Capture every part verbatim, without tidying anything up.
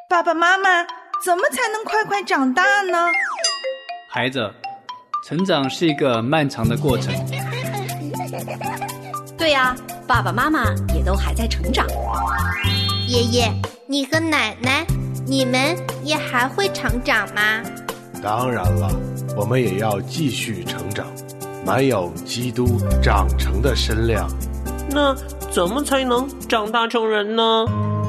爸爸妈妈，怎么才能快快长大呢？ 孩子，成长是一个漫长的过程。 对呀，爸爸妈妈也都还在成长。 爷爷，你和奶奶，你们也还会成长吗？ 当然了，我们也要继续成长，满有基督长成的身量。 那怎么才能长大成人呢？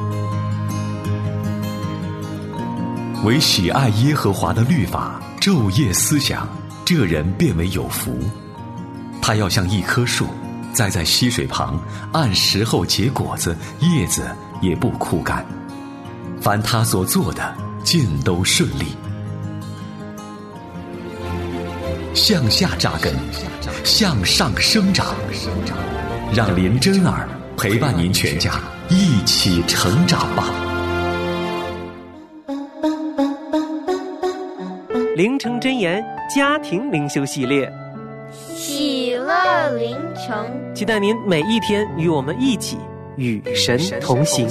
唯喜爱耶和华的律法，昼夜思想，这人便为有福。他要像一棵树，栽在溪水旁，按时候结果子，叶子也不枯干。凡他所做的，尽都顺利。向下扎根，向上生长，让林真儿陪伴您全家一起成长吧。 灵城真言家庭灵修系列， 喜乐灵城， 期待您每一天与我们一起与神同行。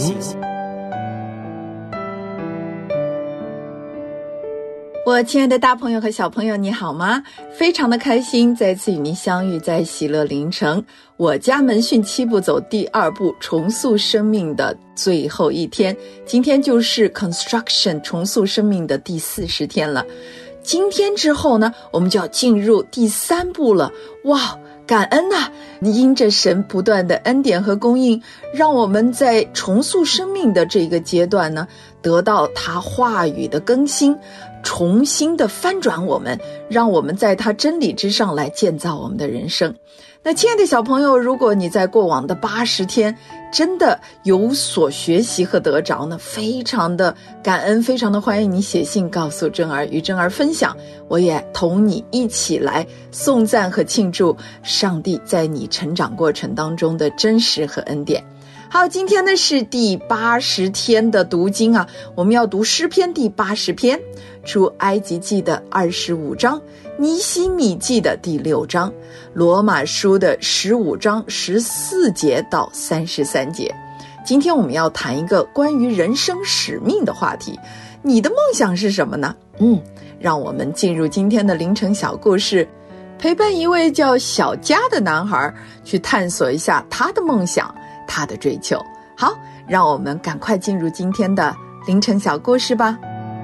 我亲爱的大朋友和小朋友，你好吗？非常的开心再次与您相遇在喜乐灵城，我家门训七步走第二步重塑生命的最后一天，今天就是 construction 重塑生命的第四十天了。今天之后呢，我们就要进入第三步了。哇，感恩啊，因着神不断的恩典和供应，让我们在重塑生命的这个阶段呢，得到他话语的更新，重新的翻转我们，让我们在他真理之上来建造我们的人生。那亲爱的小朋友，如果你在过往的八十天真的有所学习和得着呢，非常的感恩，非常的欢迎你写信告诉真儿，与真儿分享，我也同你一起来颂赞和庆祝上帝在你成长过程当中的真实和恩典。好，今天呢是第八十天的读经啊，我们要读诗篇第八十篇，出埃及记的二十五章，尼希米记的第六章，罗马书的十五章十四节到三十三节。今天我们要谈一个关于人生使命的话题，你的梦想是什么呢？嗯，让我们进入今天的凌晨小故事，陪伴一位叫小佳的男孩去探索一下他的梦想，他的追求。好，让我们赶快进入今天的凌晨小故事吧。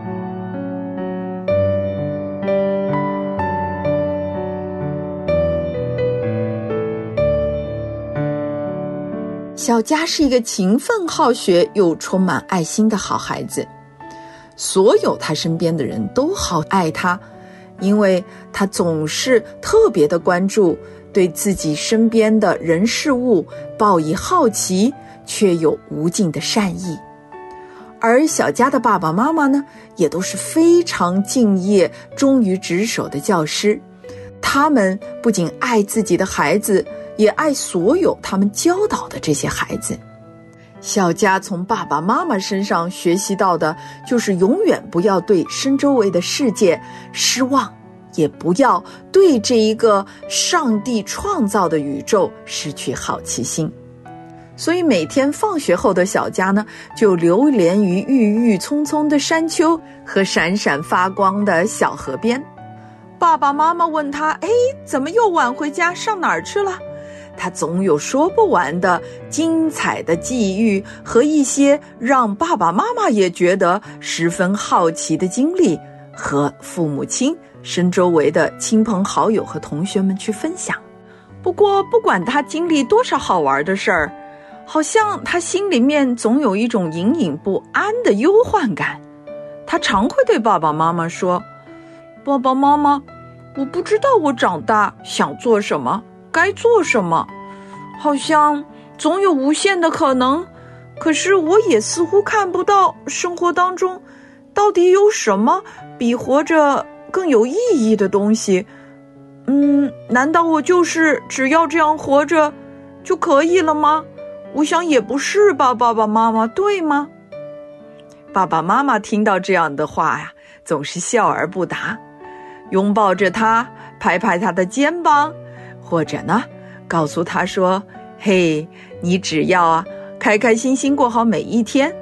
小佳是一个勤奋好学又充满爱心的好孩子，所有他身边的人都好爱他，因为他总是特别的关注，对自己身边的人事物抱以好奇却有无尽的善意。而小佳的爸爸妈妈呢，也都是非常敬业忠于职守的教师，他们不仅爱自己的孩子，也爱所有他们教导的这些孩子。小佳从爸爸妈妈身上学习到的就是永远不要对身周围的世界失望，也不要对这一个上帝创造的宇宙失去好奇心。所以每天放学后的小佳呢，就流连于郁郁葱葱的山丘和闪闪发光的小河边。爸爸妈妈问他，哎，怎么又晚回家，上哪儿去了？他总有说不完的精彩的际遇和一些让爸爸妈妈也觉得十分好奇的经历，和父母亲、身周围的亲朋好友和同学们去分享。不过不管他经历多少好玩的事儿，好像他心里面总有一种隐隐不安的忧患感。他常会对爸爸妈妈说，爸爸妈妈，我不知道我长大想做什么，该做什么，好像总有无限的可能，可是我也似乎看不到生活当中到底有什么比活着更有意义的东西。嗯，难道我就是只要这样活着就可以了吗？我想也不是吧，爸爸妈妈，对吗？爸爸妈妈听到这样的话呀，总是笑而不答，拥抱着他，拍拍他的肩膀，或者呢，告诉他说，嘿，你只要啊开开心心过好每一天，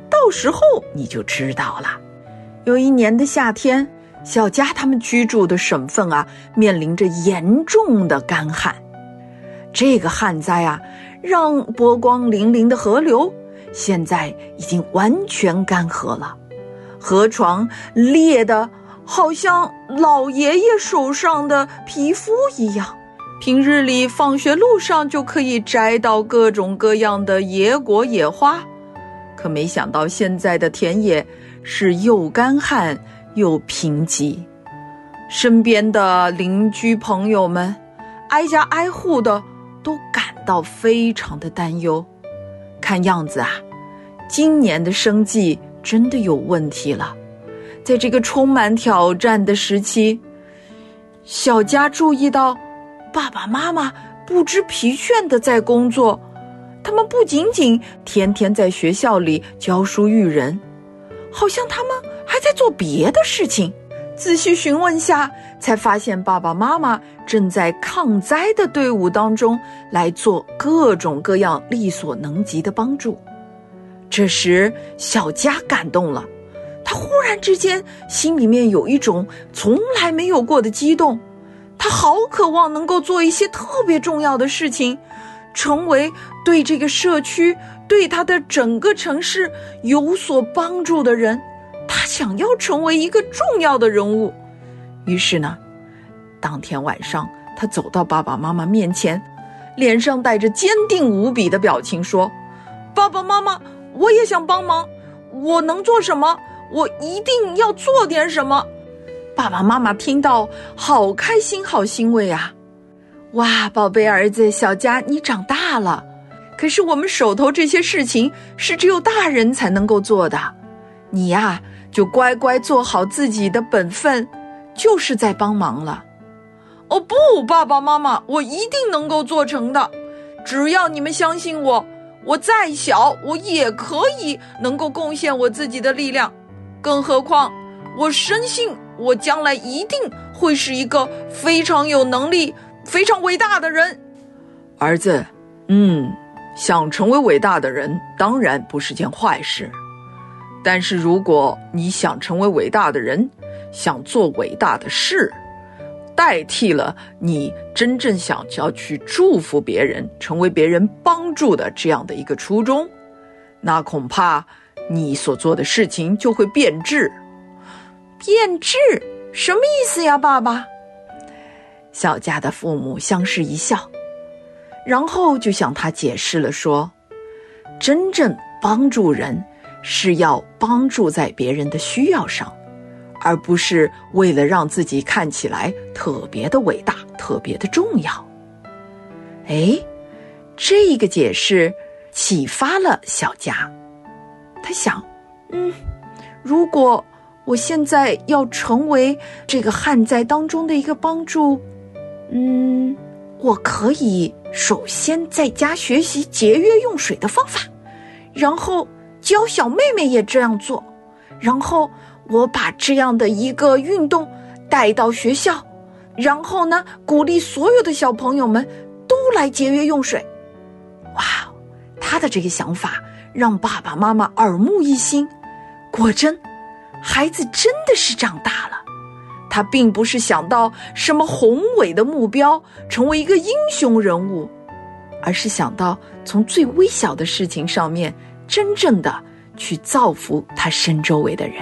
到时候你就知道了。有一年的夏天，小佳他们居住的省份啊，面临着严重的干旱。这个旱灾啊，让波光粼粼的河流现在已经完全干涸了，河床裂得好像老爷爷手上的皮肤一样。平日里放学路上就可以摘到各种各样的野果野花，可没想到现在的田野是又干旱又贫瘠。身边的邻居朋友们挨家挨户的都感到非常的担忧。看样子啊，今年的生计真的有问题了。在这个充满挑战的时期，小佳注意到爸爸妈妈不知疲倦地在工作，他们不仅仅天天在学校里教书育人，好像他们还在做别的事情。仔细询问下，才发现爸爸妈妈正在抗灾的队伍当中来做各种各样力所能及的帮助。这时小佳感动了，他忽然之间心里面有一种从来没有过的激动，他好渴望能够做一些特别重要的事情，成为对这个社区，对他的整个城市有所帮助的人。他想要成为一个重要的人物。于是呢，当天晚上他走到爸爸妈妈面前，脸上带着坚定无比的表情说：爸爸妈妈，我也想帮忙，我能做什么？我一定要做点什么。爸爸妈妈听到好开心好欣慰啊！哇，宝贝儿子小佳，你长大了，可是我们手头这些事情是只有大人才能够做的，你呀就乖乖做好自己的本分，就是在帮忙了。哦不，爸爸妈妈，我一定能够做成的，只要你们相信我，我再小我也可以能够贡献我自己的力量，更何况我深信我将来一定会是一个非常有能力非常伟大的人。儿子，嗯，想成为伟大的人当然不是件坏事，但是如果你想成为伟大的人，想做伟大的事，代替了你真正想要去祝福别人，成为别人帮助的这样的一个初衷，那恐怕你所做的事情就会变质。变质？什么意思呀，爸爸？小佳的父母相视一笑，然后就向他解释了说，真正帮助人是要帮助在别人的需要上，而不是为了让自己看起来特别的伟大，特别的重要。哎，这个解释启发了小佳。他想，嗯，如果我现在要成为这个旱灾当中的一个帮助，嗯，我可以首先在家学习节约用水的方法，然后教小妹妹也这样做，然后我把这样的一个运动带到学校，然后呢，鼓励所有的小朋友们都来节约用水。哇，他的这个想法让爸爸妈妈耳目一新，果真，孩子真的是长大了。他并不是想到什么宏伟的目标，成为一个英雄人物，而是想到从最微小的事情上面，真正的去造福他身周围的人。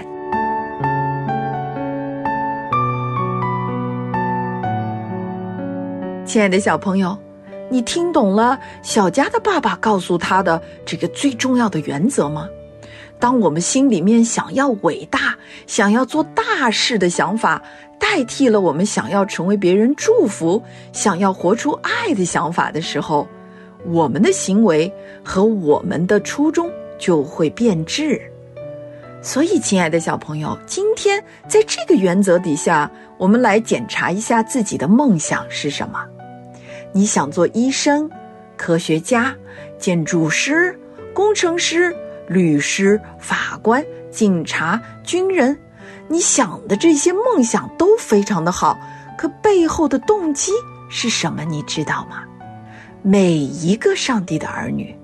亲爱的小朋友，你听懂了小佳的爸爸告诉他的这个最重要的原则吗？当我们心里面想要伟大，想要做大事的想法，代替了我们想要成为别人祝福，想要活出爱的想法的时候，我们的行为和我们的初衷就会变质。所以亲爱的小朋友，今天在这个原则底下，我们来检查一下自己的梦想是什么。你想做医生、科学家、建筑师、工程师、律师、法官、警察、军人，你想的这些梦想都非常的好，可背后的动机是什么？你知道吗？每一个上帝的儿女，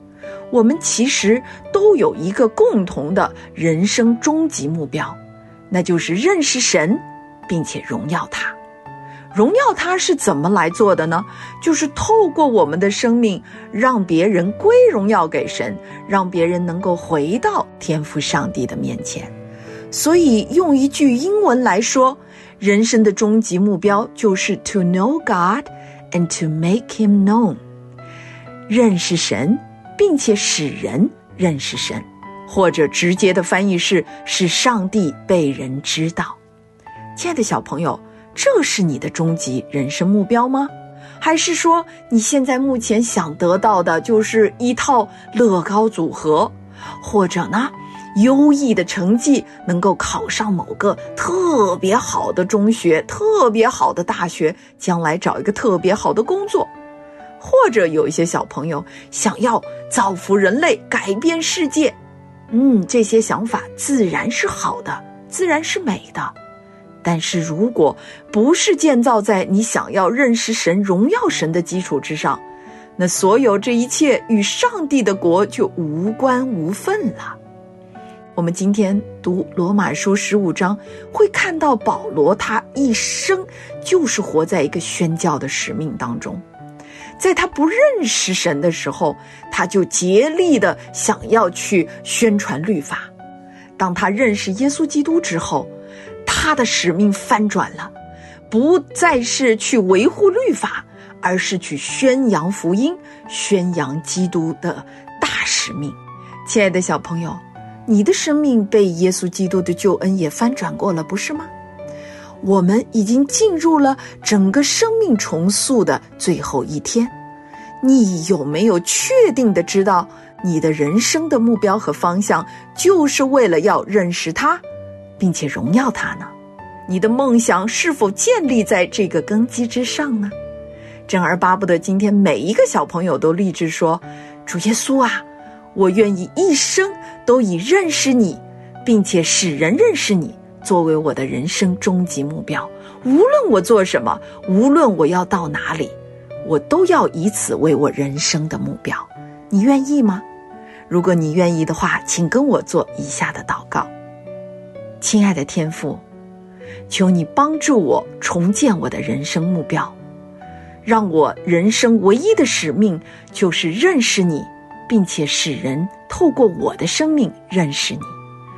我们其实都有一个共同的人生终极目标，那就是认识神，并且荣耀他。荣耀他是怎么来做的呢？就是透过我们的生命，让别人归荣耀给神，让别人能够回到天父上帝的面前。所以用一句英文来说，人生的终极目标就是 to know God and to make him known， 认识神并且使人认识神，或者直接的翻译是使上帝被人知道。亲爱的小朋友，这是你的终极人生目标吗？还是说你现在目前想得到的就是一套乐高组合，或者呢优异的成绩，能够考上某个特别好的中学，特别好的大学，将来找一个特别好的工作？或者有一些小朋友想要造福人类，改变世界。嗯，这些想法自然是好的，自然是美的。但是如果不是建造在你想要认识神、荣耀神的基础之上，那所有这一切与上帝的国就无关无分了。我们今天读罗马书十五章，会看到保罗他一生就是活在一个宣教的使命当中。在他不认识神的时候，他就竭力的想要去宣传律法。当他认识耶稣基督之后，他的使命翻转了，不再是去维护律法，而是去宣扬福音，宣扬基督的大使命。亲爱的小朋友，你的生命被耶稣基督的救恩也翻转过了，不是吗？我们已经进入了整个生命重塑的最后一天。你有没有确定的知道你的人生的目标和方向就是为了要认识他，并且荣耀他呢？你的梦想是否建立在这个根基之上呢？真儿巴不得今天每一个小朋友都立志说，主耶稣啊，我愿意一生都以认识你并且使人认识你作为我的人生终极目标。无论我做什么，无论我要到哪里，我都要以此为我人生的目标。你愿意吗？如果你愿意的话，请跟我做以下的祷告。亲爱的天父，求你帮助我重建我的人生目标，让我人生唯一的使命就是认识你，并且使人透过我的生命认识你。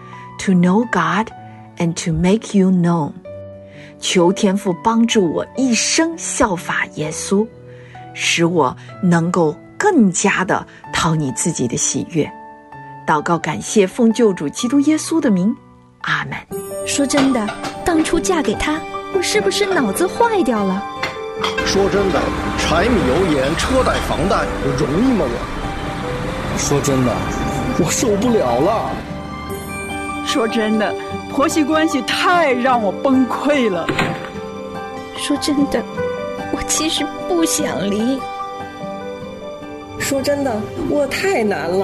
To know God and to make you known。 求天父帮助我一生效法耶稣，使我能够更加的讨你自己的喜悦。祷告感谢奉救主基督耶稣的名，阿们。 说真的，当初嫁给他，我是不是脑子坏掉了？ 说真的，柴米油盐车贷房贷容易吗我？说真的，我受不了了。 说真的，婆媳关系太让我崩溃了。 说真的，我其实不想离。 说真的，我太难了。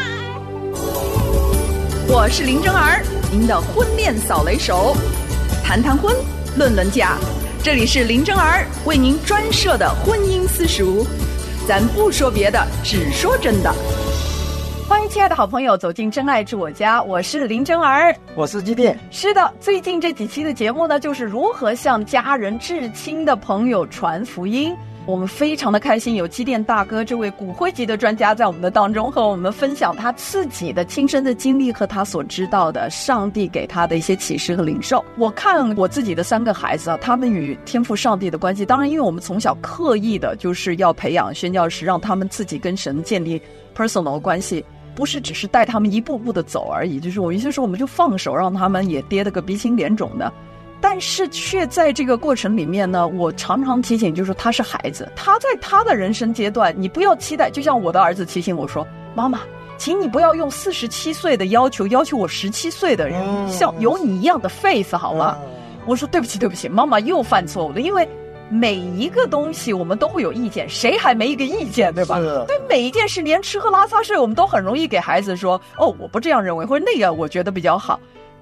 我是林真儿，您的婚恋扫雷手，谈谈婚，论论嫁，这里是林真儿为您专设的婚姻私塾，咱不说别的，只说真的。欢迎亲爱的好朋友走进真爱住我家，我是林真儿， 我是基甸。 是的，最近这几期的节目呢，就是如何向家人至亲的朋友传福音。我们非常的开心，有基甸大哥这位骨灰级的专家在我们的当中，和我们分享他自己的亲身的经历和他所知道的上帝给他的一些启示和领受。我看我自己的三个孩子啊，他们与天父上帝的关系，当然因为我们从小刻意的就是要培养宣教士，让他们自己跟神建立 personal 的关系，不是只是带他们一步步的走而已，就是我有些时候我们就放手，让他们也跌得个鼻青脸肿的。但是却在这个过程里面呢，我常常提醒，就是他是孩子，他在他的人生阶段，你不要期待，就像我的儿子提醒我说，妈妈请你不要用四十七岁的要求要求我十七岁的人、嗯、像有你一样的 faith 好吗、嗯、我说对不起对不起，妈妈又犯错误了，因为每一个东西我们都会有意见，谁还没一个意见，对吧？对每一件事，连吃喝拉撒睡我们都很容易给孩子说，哦我不这样认为，或者那个我觉得比较好。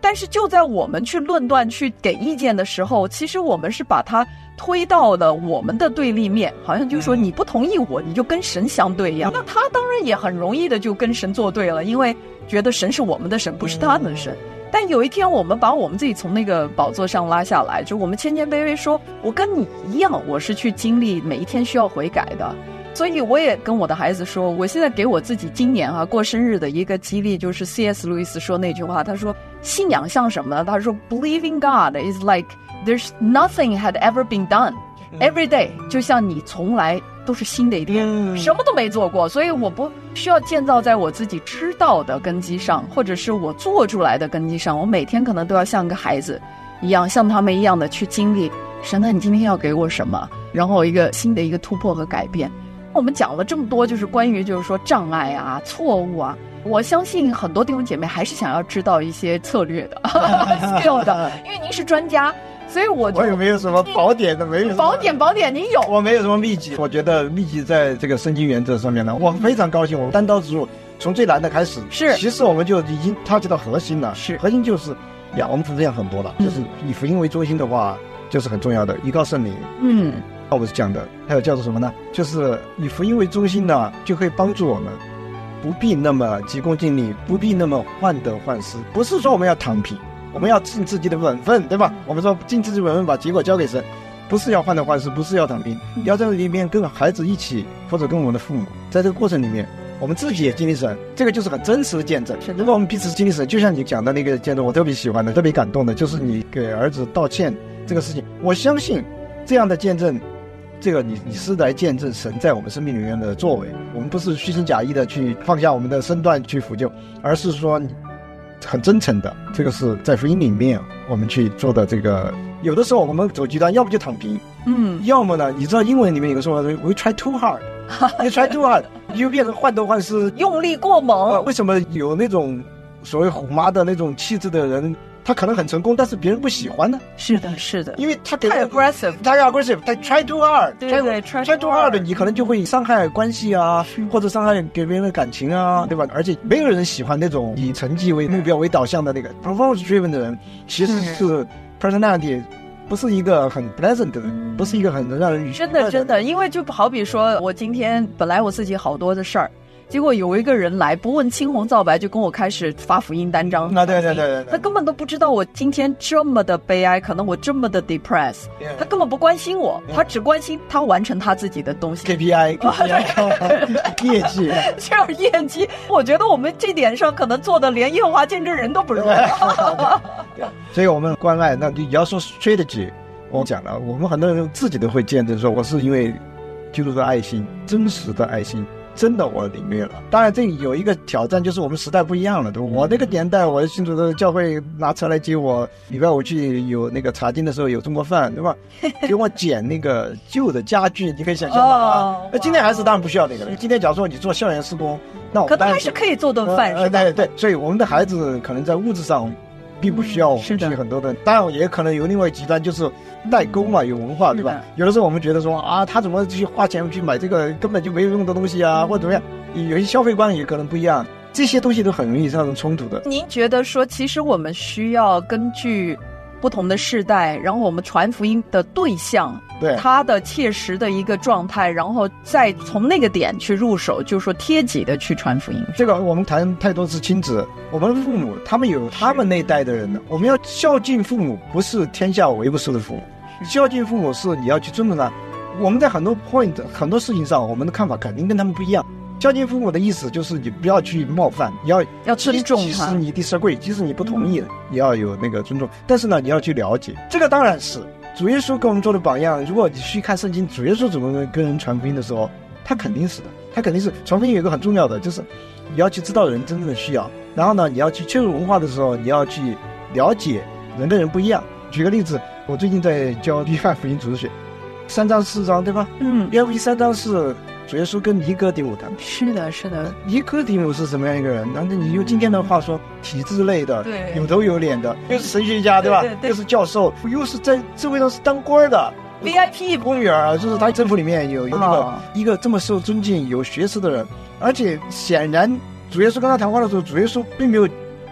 但是就在我们去论断去给意见的时候，其实我们是把它推到了我们的对立面，好像就说你不同意我，你就跟神相对一样。那他当然也很容易的就跟神作对了，因为觉得神是我们的神，不是他们的神。但有一天我们把我们自己从那个宝座上拉下来，就我们谦谦卑卑说，我跟你一样，我是去经历每一天需要悔改的。所以我也跟我的孩子说，我现在给我自己今年啊过生日的一个激励，就是 C S 路易斯说那句话，他说信仰像什么呢？他说 Believing God is like there's nothing had ever been done every day， 就像你从来都是新的一天，嗯、什么都没做过，所以我不需要建造在我自己知道的根基上，或者是我做出来的根基上。我每天可能都要像个孩子一样，像他们一样的去经历神啊，你今天要给我什么？然后一个新的一个突破和改变。我们讲了这么多，就是关于就是说障碍啊、错误啊。我相信很多弟兄姐妹还是想要知道一些策略的、skill 的，因为您是专家。所以我我有没有什么宝典的？没有宝典，宝典您有？ 我没有什么秘籍。我觉得秘籍在这个圣经原则上面呢，我非常高兴。我单刀直入，从最难的开始。 是， 其实我们就已经touch到核心了。 是， 核心就是呀，我们分享很多了，嗯、就是以福音为中心的话，就是很重要的，依靠圣灵。 嗯， 我们是讲的，还有叫做什么呢？就是以福音为中心呢，就会帮助我们不必那么急功近利，不必那么患得患失。不是说我们要躺平。我们要尽自己的本分，对吧？我们说尽自己的本分，把结果交给神，不是要患得患失，不是要躺平，要在里面跟孩子一起，或者跟我们的父母，在这个过程里面，我们自己也经历神，这个就是很真实的见证。如果我们彼此经历神，就像你讲的那个见证，我特别喜欢的，特别感动的，就是你给儿子道歉这个事情。我相信这样的见证，这个你你是来见证神在我们生命里面的作为。我们不是虚情假意的去放下我们的身段去辅救，而是说你。很真诚的，这个是在福音里面我们去做的。这个有的时候我们走极端，要不就躺平， 嗯， 要么呢，你知道英文里面有个说法 ，we try too hard，you try too hard， 你就变成患得患失， 用力过猛、 呃。为什么有那种所谓虎妈的那种气质的人，他可能很成功，但是别人不喜欢呢？ 是的，是的， 因为他太 aggressive， 太 aggressive， 他 try too hard， 对对 try, try too hard， 你可能就会伤害关系啊，或者伤害给别人的感情啊，对吧？而且没有人喜欢那种以成绩为目标为导向的那个 performance driven 的人，其实是 personality。不是一个很 pleasant 的人，不是一个很让人愉快的。真的真的，因为就好比说，我今天本来我自己好多的事儿，结果有一个人来不问青红皂白就跟我开始发福音单张， 啊对对对对， 他根本都不知道我今天这么的悲哀，可能我这么的 depress， 他根本不关心我，他只关心他完成他自己的东西 K P I K P I 业绩就是业绩。我觉得我们这点上可能做的连耶和华见证人都不如。 所以我们关爱，那你要说 strategy， 我讲了，我们很多人自己都会见证说，我是因为基督的爱心，真实的爱心，真的我领略了。当然这有一个挑战，就是我们时代不一样了，对吧？我那个年代，我信主的教会拿车来接我，礼拜五去有那个查经的时候有中国饭，对吧？给我捡那个旧的家具，你可以想象吗？哦、那今天还是当然不需要那个了。今天假如说你做校园施工，那我们可能还是可以做顿饭， 呃，对对，所以我们的孩子可能在物质上并不需要去很多的，嗯、当然也可能有另外一个极端，就是代沟嘛，有文化，对吧？有的时候我们觉得说啊，他怎么去花钱去买这个根本就没有用的东西啊，或者怎么样，有些消费观也可能不一样，这些东西都很容易造成冲突的。 您觉得说，其实我们需要根据不同的世代，然后我们传福音的对象， 对他的切实的一个状态，然后再从那个点去入手，就是说贴己的去传福音。 这个我们谈太多是亲子，我们父母他们有他们那一代的人的，我们要孝敬父母，不是天下为不是的父母，孝敬父母是你要去尊重他。我们在很多 point 很多事情上，我们的看法肯定跟他们不一样。孝敬父母的意思就是你不要去冒犯，你要要尊重他。 即使你 disagree， 即使你不同意，嗯、你要有那个尊重。但是呢，你要去了解。这个当然是主耶稣给我们做的榜样。如果你去看圣经，主耶稣怎么跟人传福音的时候，他肯定是的，他肯定是传福音有一个很重要的，就是你要去知道人真正的需要。然后呢，你要去切入文化的时候，你要去了解人跟人不一样。举个例子，我最近在教约翰福音主日学，三章四章，对吧？ 嗯， 约翰福音三章是主耶稣跟尼哥底母谈。 是的，是的。 尼哥底母是什么样一个人？然后你用今天的话说，体制类的， 对， 有头有脸的，又是神学家，对吧？ 对对对， 又是教授，又是在社会上是当官的 V I P 公务员，就是他政府里面有有那个、哦、一个这么受尊敬、有学识的人。而且显然，主耶稣跟他谈话的时候，主耶稣并没有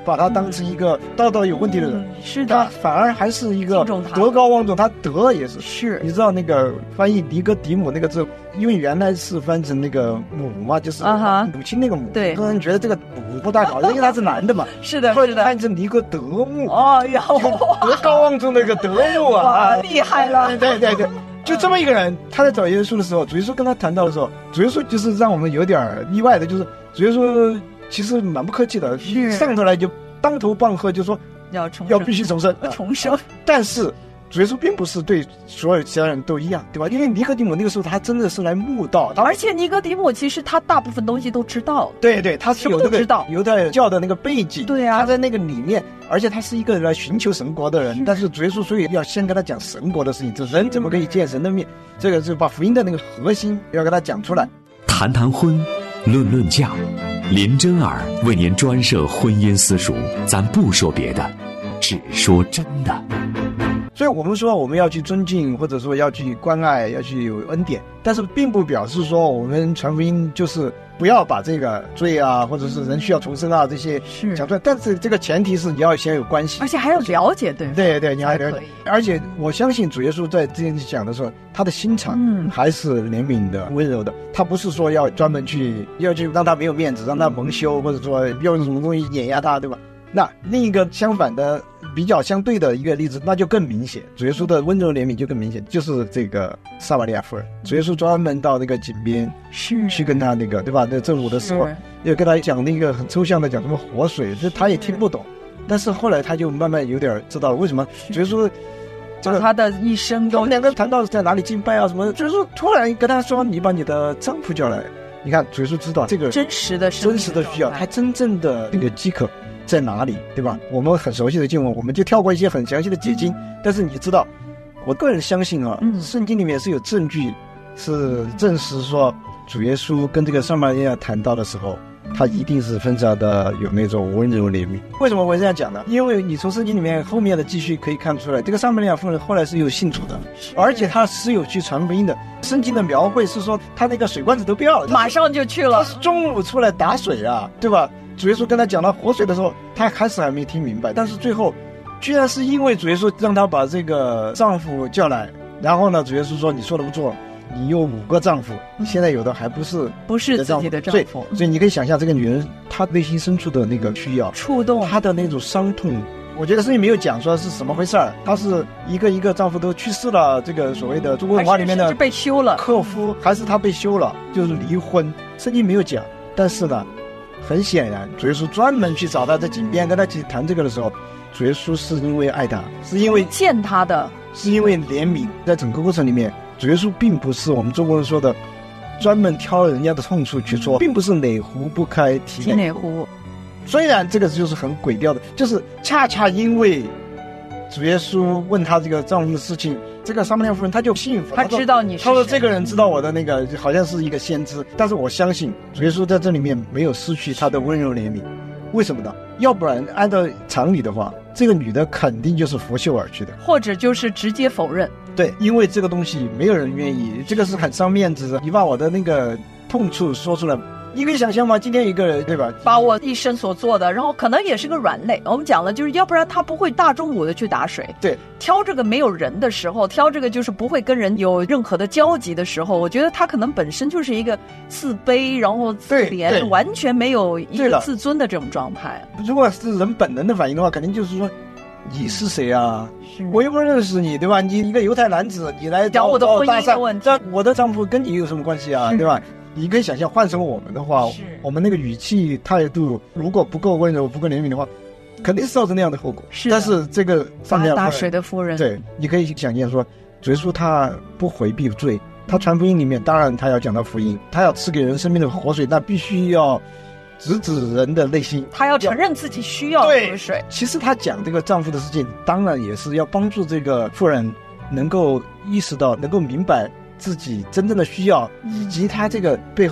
把他当成一个道德有问题的人， 嗯、是的， 他反而还是一个德高望重，他德也是是。 你知道那个翻译尼哥底母那个字，因为原来是翻成那个母嘛，就是母亲那个母， 对， 个人觉得这个母不太好，因为他是男的嘛， 是的， 是的，翻成尼哥德牧， 哦呀， 德高望重那个德牧啊， 厉害了， 对对对。就这么一个人，他在找耶稣的时候，主耶稣跟他谈到的时候，主耶稣就是让我们有点意外的，就是主耶稣其实蛮不客气的，上头来就当头棒喝，就说要重要必须重生， 重生。 但是主耶稣并不是对所有其他人都一样，对吧？因为尼哥底母那个时候他真的是来慕道， 而且尼哥底母其实他大部分东西都知道， 对对，他是有这个犹太教的那个背景， 对啊， 他在那个里面，而且他是一个来寻求神国的人，但是主耶稣所以要先跟他讲神国的事情，这人怎么可以见神的面，这个是把福音的那个核心要跟他讲出来。 谈谈婚，论论嫁，林真儿为您专设婚姻私塾，咱不说别的，只说真的。 所以我们说我们要去尊敬，或者说要去关爱，要去有恩典，但是并不表示说我们传福音就是不要把这个罪啊，或者是人需要重生啊这些讲出来。但是这个前提是你要先有关系， 而且还要了解，对对对，你还了解。而且我相信主耶稣在这件事讲的时候，他的心肠还是怜悯的、温柔的。他不是说要专门去要去让他没有面子，让他蒙羞，或者说要用什么东西碾压他，对吧？那另一个相反的比较相对的一个例子，那就更明显，主耶稣的温柔怜悯就更明显，就是这个撒玛利亚妇人，主耶稣专门到那个井边是去跟他那个，对吧？那正午的时候又跟他讲那个很抽象的讲什么活水，这他也听不懂，但是后来他就慢慢有点知道了为什么主耶稣这个他的一生都两个谈到在哪里敬拜啊什么，主耶稣突然跟他说你把你的丈夫叫来，你看主耶稣知道这个真实的真实的需要，他真正的那个饥渴在哪里，对吧？我们很熟悉的经文，我们就跳过一些很详细的解经。但是你知道，我个人相信啊，嗯、圣经里面是有证据，是证实说主耶稣跟这个撒玛利亚谈到的时候，他一定是非常的有那种温柔怜悯。为什么我这样讲呢？因为你从圣经里面后面的继续可以看出来，这个撒玛利亚妇人后来是有信主的，而且他是有去传福音的。圣经的描绘是说，他那个水罐子都不要了， 马上就去了。 他是中午出来打水啊，对吧？主耶稣跟他讲到活水的时候，他开始还没听明白，但是最后居然是因为主耶稣让他把这个丈夫叫来，然后呢主耶稣说你说的不错，你有五个丈夫，现在有的还不是不是自己的丈夫， 所以所以你可以想象这个女人她内心深处的那个需要触动她的那种伤痛。我觉得圣经没有讲说是什么回事儿，她是一个一个丈夫都去世了，这个所谓的中国文化里面的被休了克夫，还是她被休了，就是离婚，圣经没有讲。但是呢很显然主耶稣专门去找他在井边跟他去谈这个的时候，主耶稣是因为爱他，是因为见他的， 是因为怜悯。在整个过程里面，主耶稣并不是我们中国人说的专门挑人家的痛处去说，并不是哪壶不开提哪壶。 虽然这个就是很诡调的，就是恰恰因为主耶稣问他这个丈夫的事情，这个撒玛利亚妇人他就信服， 他知道你是谁， 他说这个人知道我的那个好像是一个先知，但是我相信主耶稣在这里面没有失去他的温柔怜悯。为什么呢？要不然按照常理的话，这个女的肯定就是拂袖而去的， 或者就是直接否认。 对，因为这个东西没有人愿意，这个是很伤面子的，你把我的那个痛处说出来。你可以想象吗？今天一个人，对吧， 把我一生所做的，然后可能也是个软肋。我们讲了，就是要不然他不会大中午的去打水。 对， 挑这个没有人的时候，挑这个就是不会跟人有任何的交集的时候，我觉得他可能本身就是一个自卑，然后自怜，完全没有一个自尊的这种状态。 如果是人本能的反应的话，肯定就是说你是谁啊？我又不认识你，对吧？你一个犹太男子，你来讲我的婚姻的问题， 我的丈夫跟你有什么关系啊？对吧？你可以想象，换成我们的话，我们那个语气态度如果不够温柔不够怜悯的话，肯定是造成那样的后果。 是， 但是这个发打水的夫人， 对，你可以想象说，主耶稣他不回避罪，他传福音里面当然他要讲到福音，他要赐给人生命的活水，那必须要直指人的内心， 他要承认自己需要喝水。 其实他讲这个丈夫的事情，当然也是要帮助这个妇人能够意识到，能够明白自己真正的需要，以及他这个背后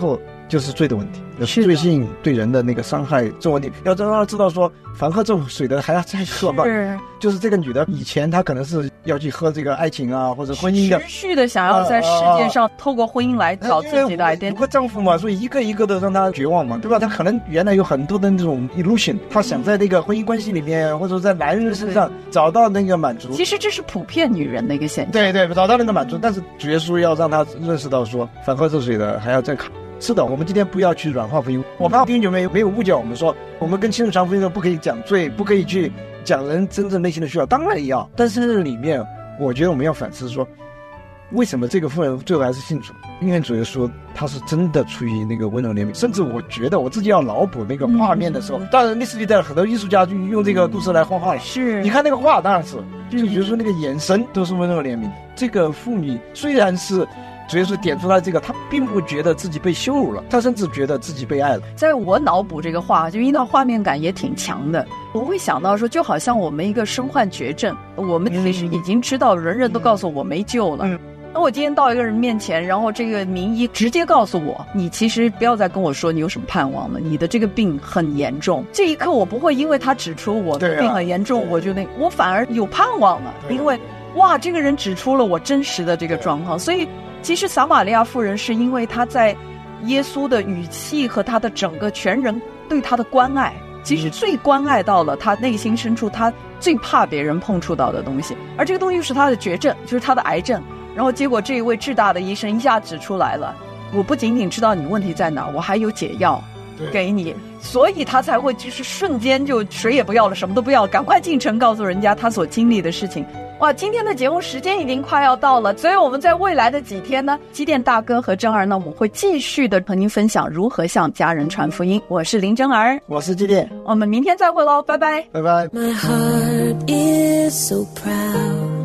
就是罪的问题，罪性对人的那个伤害这问题，要让他知道说，凡喝这种水的还要再喝吧。是，就是这个女的以前她可能是要去喝这个爱情啊或者婚姻的， 持续的想要在世界上透过婚姻来找自己的 identity。 有个丈夫嘛，所以一个一个的让她绝望嘛，对吧？她可能原来有很多的那种 illusion， 她想在那个婚姻关系里面或者在男人身上找到那个满足。 其实这是普遍女人的一个现象。 对对，找到那个满足，但是主耶稣要让她认识到说，凡喝这水的还要再卡。是的，我们今天不要去软化福音。我怕弟兄姐妹没有误解我们说，我们跟亲人传福音的不可以讲罪，不可以去讲人真正内心的需要，当然也要。但是里面，我觉得我们要反思说，为什么这个妇人最后还是信主？因为主耶稣他是真的出于那个温柔怜悯。甚至我觉得我自己要脑补那个画面的时候，嗯、当然那时代很多艺术家就用这个故事来画画了。 是， 你看那个画，当然是，就比如说那个眼神都是温柔怜悯。这个妇女虽然是。主耶稣点出来这个，他并不觉得自己被羞辱了，他甚至觉得自己被爱了。 在我脑补这个画，就因为画面感也挺强的，我会想到说，就好像我们一个身患绝症，我们其实已经知道，人人都告诉我没救了。嗯那我今天到一个人面前，然后这个名医直接告诉我，你其实不要再跟我说你有什么盼望了，你的这个病很严重。这一刻我不会因为他指出我的病很严重，啊、我就那我反而有盼望了，因为哇，这个人指出了我真实的这个状况。所以其实撒玛利亚妇人是因为她在耶稣的语气和她的整个全人对她的关爱，其实最关爱到了她内心深处她最怕别人碰触到的东西，而这个东西是她的绝症，就是她的癌症。然后结果这一位至大的医生一下指出来了，我不仅仅知道你问题在哪，我还有解药给你，所以他才会就是瞬间就水也不要了，什么都不要，赶快进城告诉人家他所经历的事情。哇，今天的节目时间已经快要到了，所以我们在未来的几天呢，基甸大哥和珍儿呢，我们会继续的和您分享如何向家人传福音。我是林珍儿， 我是基甸， 我们明天再会喽，拜拜， 拜拜。 My heart is so proud,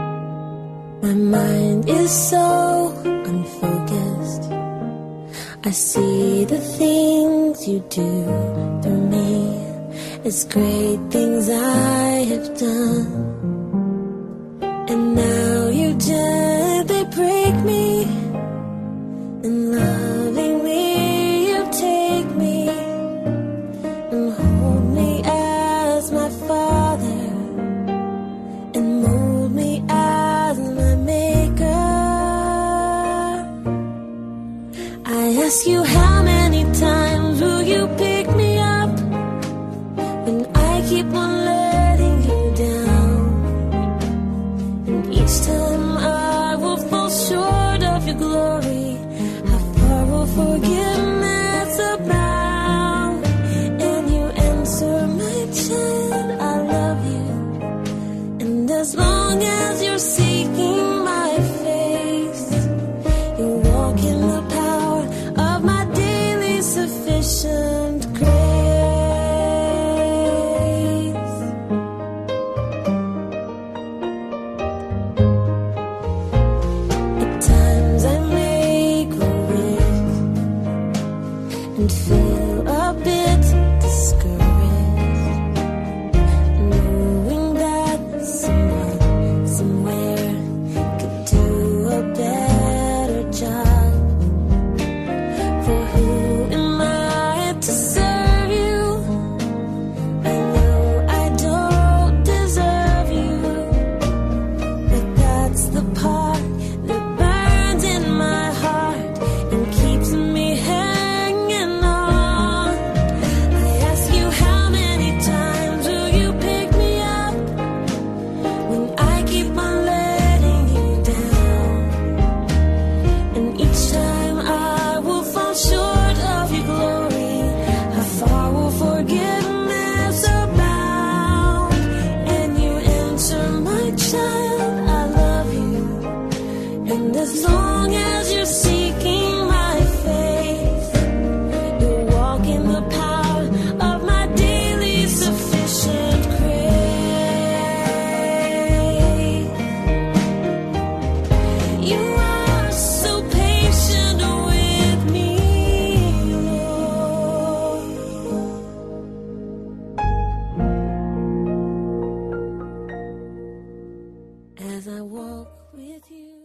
my mind is so unfocused. I see the things you do through me. It's great things I have done. And now you gently break me, and lovingly you take me and hold me as my father, and mold me as my maker. I ask you, how many times will you pick me up when I keep on letting you down? Each time I will fall short of your glory. How far will forgiveness abound? And you answer, my child, I love you. And as long as you're seeking my face, you walk in the power of my daily sufficient grace. And feel a bit discouraged, knowing that someone somewhere could do a better job. For who am I to serve you? I know I don't deserve you, but that's the part that burns in my heart and keeps me hanging. And as long as you're seeking my faith, you walk in the power of my daily sufficient grace. You are so patient with me, Lord. As I walk with you.